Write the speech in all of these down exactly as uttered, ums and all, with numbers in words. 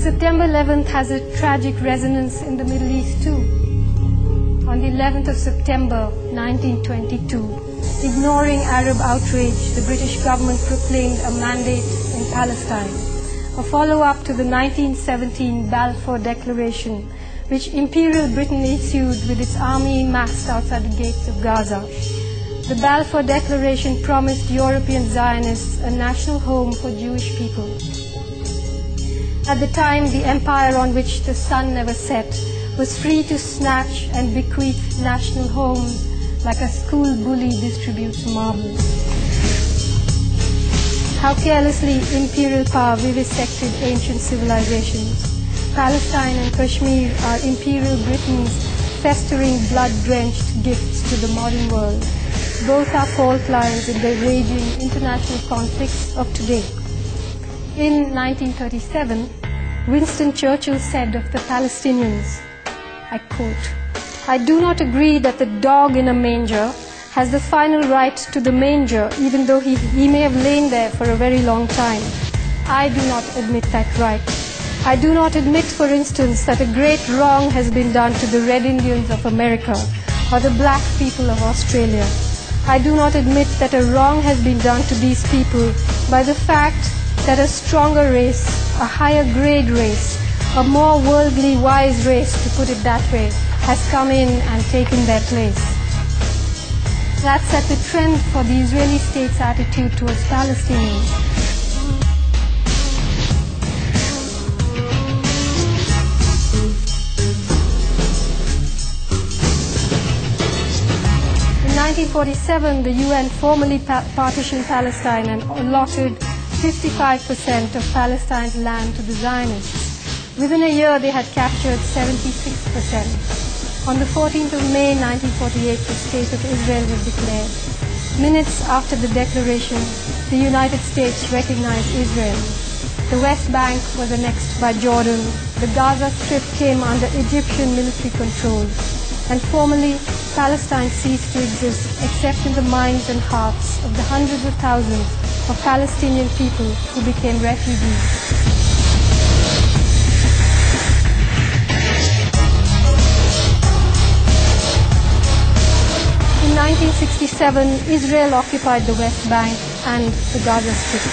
September eleventh has a tragic resonance in the Middle East too. On the eleventh of September nineteen twenty-two, ignoring Arab outrage, the British government proclaimed a mandate in Palestine, a follow-up to the nineteen seventeen Balfour Declaration, which Imperial Britain issued with its army massed outside the gates of Gaza. The Balfour Declaration promised European Zionists a national home for Jewish people. At the time, the empire on which the sun never set was free to snatch and bequeath national homes like a school bully distributes marbles. How carelessly imperial power vivisected ancient civilizations. Palestine and Kashmir are Imperial Britain's festering, blood-drenched gifts to the modern world. Both are fault lines in the raging international conflicts of today. In nineteen thirty-seven, Winston Churchill said of the Palestinians, I quote, "I do not agree that the dog in a manger has the final right to the manger, even though he, he may have lain there for a very long time. I do not admit that right. I do not admit, for instance, that a great wrong has been done to the Red Indians of America or the black people of Australia. I do not admit that a wrong has been done to these people by the fact that a stronger race, a higher grade race, a more worldly wise race, to put it that way, has come in and taken their place." That set the trend for the Israeli state's attitude towards Palestinians. In nineteen forty-seven, the U N formally pa partitioned Palestine and allotted fifty-five percent of Palestine's land to the Zionists. Within a year, they had captured seventy-six percent. On the fourteenth of May nineteen forty-eight, the State of Israel was declared. Minutes after the declaration, the United States recognized Israel. The West Bank was annexed by Jordan. The Gaza Strip came under Egyptian military control. And formally, Palestine ceased to exist except in the minds and hearts of the hundreds of thousands of Palestinian people who became refugees. In nineteen sixty-seven, Israel occupied the West Bank and the Gaza Strip.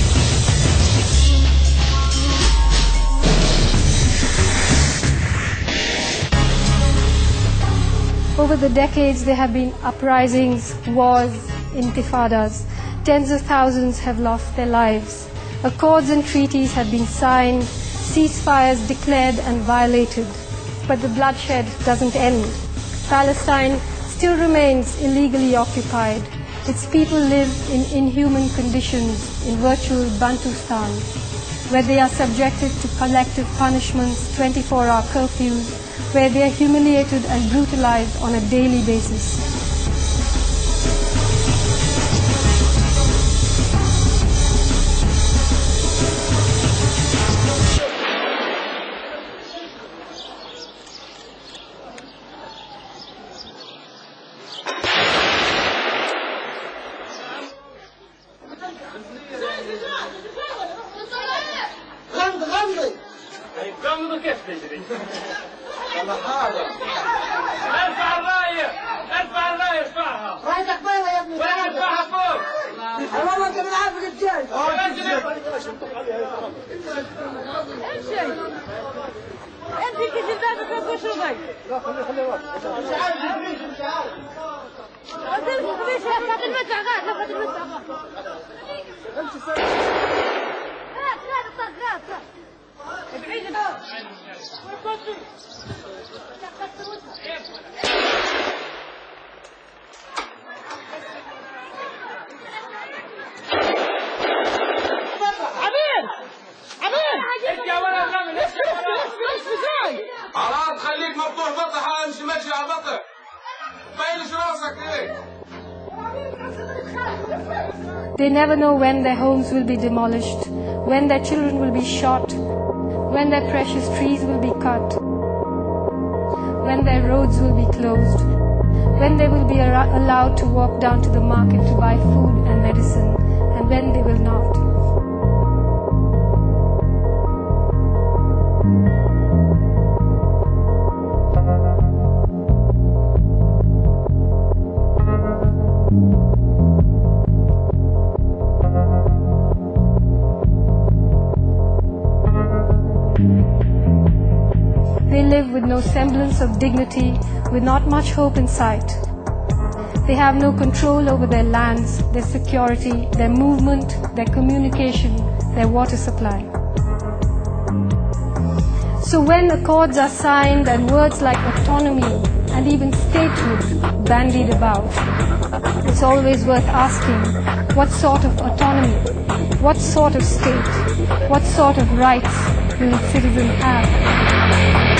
Over the decades, there have been uprisings, wars, intifadas. Tens of thousands have lost their lives. Accords and treaties have been signed, ceasefires declared and violated. But the bloodshed doesn't end. Palestine still remains illegally occupied. Its people live in inhuman conditions in virtual Bantustan, where they are subjected to collective punishments, twenty-four hour curfews, where they are humiliated and brutalized on a daily basis. ارفع الراية ارفع الراية ارفعها رايتك بيضة يا ابني ارفعها فوق والله انت بالعافية الجاي امشي امشي كي جلبابك ما تبوش ربي لا خليه خليه واقف مش عارف يمشي مش عارف قدرت تمشي هات المدفع غاد لا هات المدفع امشي سير غاد غاد غاد غاد بعيد خلاص خليك مفتوح بطح امشي ماشي على بطح بينش راسك ايه. They never know when their homes will be demolished, when their children will be shot, when their precious trees will be cut, when their roads will be closed, when they will be allowed to walk down to the market to buy food and medicine, and when they will not. They live with no semblance of dignity, with not much hope in sight. They have no control over their lands, their security, their movement, their communication, their water supply. So when accords are signed and words like autonomy and even statehood bandied about, it's always worth asking, what sort of autonomy, what sort of state, what sort of rights will its citizens have?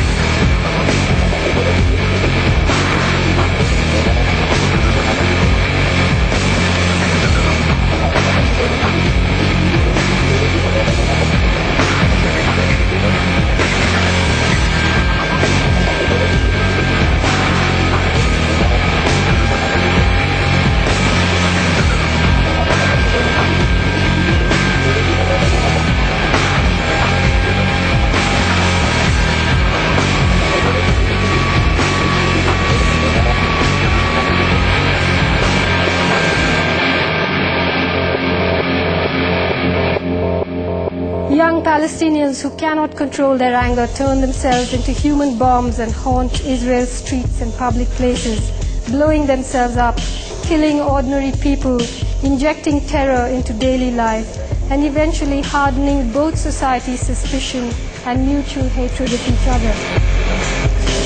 Young Palestinians who cannot control their anger turn themselves into human bombs and haunt Israel's streets and public places, blowing themselves up, killing ordinary people, injecting terror into daily life, and eventually hardening both society's suspicion and mutual hatred of each other.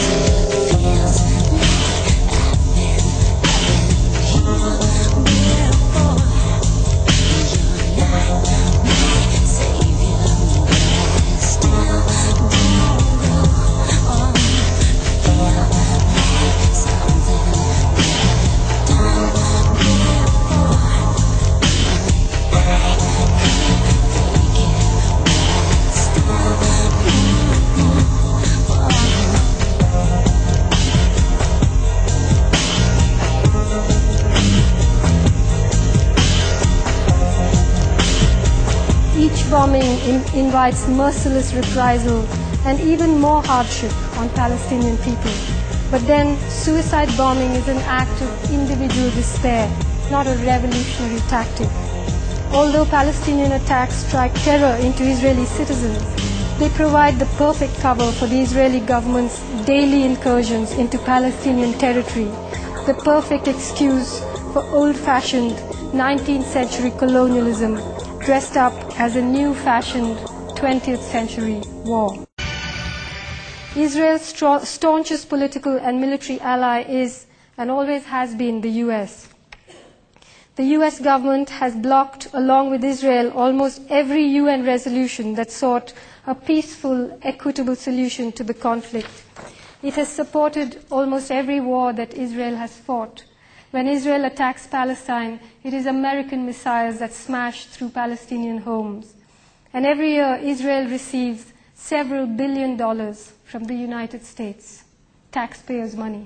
Each bombing in invites merciless reprisal and even more hardship on Palestinian people. But then, suicide bombing is an act of individual despair, not a revolutionary tactic. Although Palestinian attacks strike terror into Israeli citizens, they provide the perfect cover for the Israeli government's daily incursions into Palestinian territory, the perfect excuse for old-fashioned nineteenth century colonialism dressed up as a new-fashioned twentieth century war. Israel's staunchest political and military ally is, and always has been, the U S. The U S government has blocked, along with Israel, almost every U N resolution that sought a peaceful, equitable solution to the conflict. It has supported almost every war that Israel has fought. When Israel attacks Palestine, it is American missiles that smash through Palestinian homes. And every year, Israel receives several billion dollars from the United States, taxpayers' money.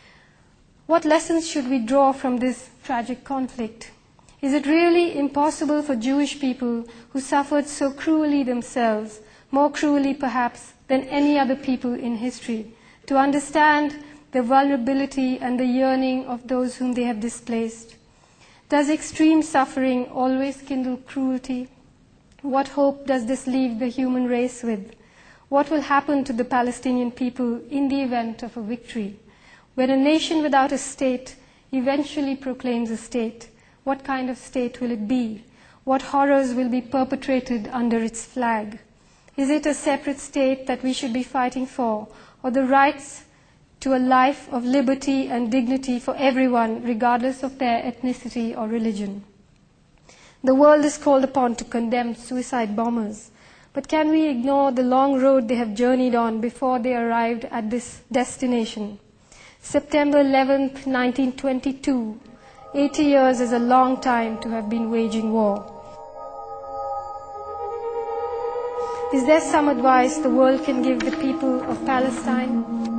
What lessons should we draw from this tragic conflict? Is it really impossible for Jewish people who suffered so cruelly themselves, more cruelly perhaps than any other people in history, to understand the vulnerability and the yearning of those whom they have displaced? Does extreme suffering always kindle cruelty? What hope does this leave the human race with? What will happen to the Palestinian people in the event of a victory? When a nation without a state eventually proclaims a state, what kind of state will it be? What horrors will be perpetrated under its flag? Is it a separate state that we should be fighting for, or the rights to a life of liberty and dignity for everyone, regardless of their ethnicity or religion? The world is called upon to condemn suicide bombers, but can we ignore the long road they have journeyed on before they arrived at this destination? September eleventh, nineteen twenty-two, eighty years is a long time to have been waging war. Is there some advice the world can give the people of Palestine?